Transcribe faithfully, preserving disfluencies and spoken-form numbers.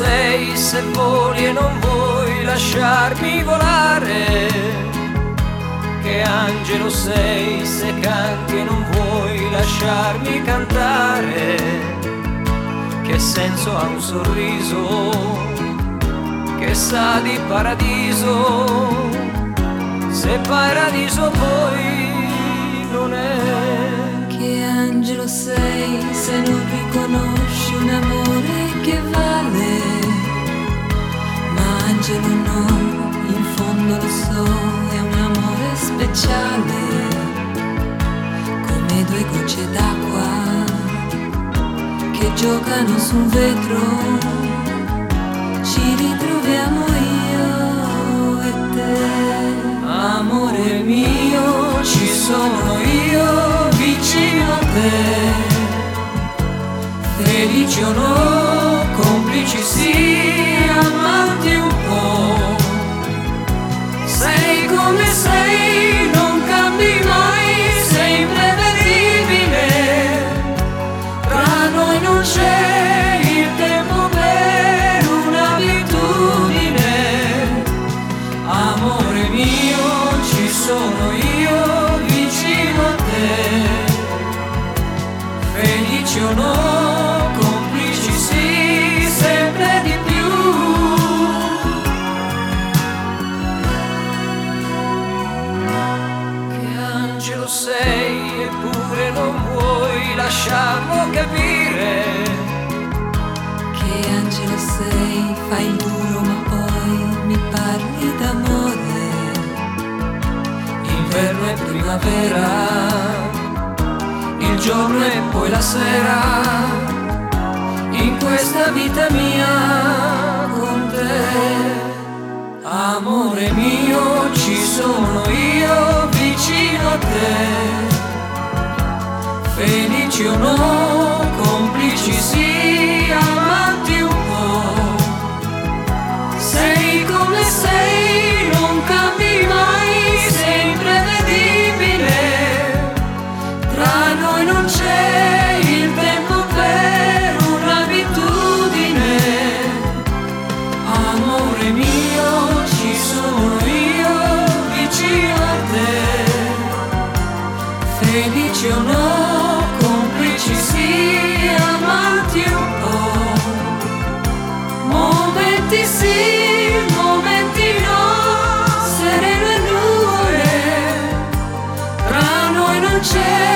sei se voli e non vuoi lasciarmi volare? Che angelo sei se canti e non vuoi lasciarmi cantare? Che senso ha un sorriso che sa di paradiso, se paradiso poi non è? Che angelo sei se non riconosci un amore che vale? Ma angelo no, in fondo lo so, è un amore speciale, come due gocce d'acqua che giocano su un vetro. Ci ritroviamo io e te. Amore mio, ci sono io vicino a te. Felici o no, complici sì, amanti un po'. Sei come sei, non cambi mai, sei imprevedibile. Tra noi non c'è il tempo per un'abitudine. Amore mio, ci sono io vicino a te. Felici o no, complici sì, sempre di più. Che angelo sei eppure non vuoi lasciarlo capire? Che angelo sei, fai il duro ma poi mi parli d'amore. Inverno e primavera, il giorno e poi la sera, in questa vita mia con te. Amore mio, ci sono io vicino a te. Felici o no, complici sì, amanti un po'. Sei come sei, non cambi mai, sei imprevedibile. Tra noi non c'è il tempo per un'abitudine. Amore mio, ci sono io vicino a te. Felici o no, complici sì, amanti un po'. Momenti sì, momenti no, sereno e nuvole. Tra noi non c'è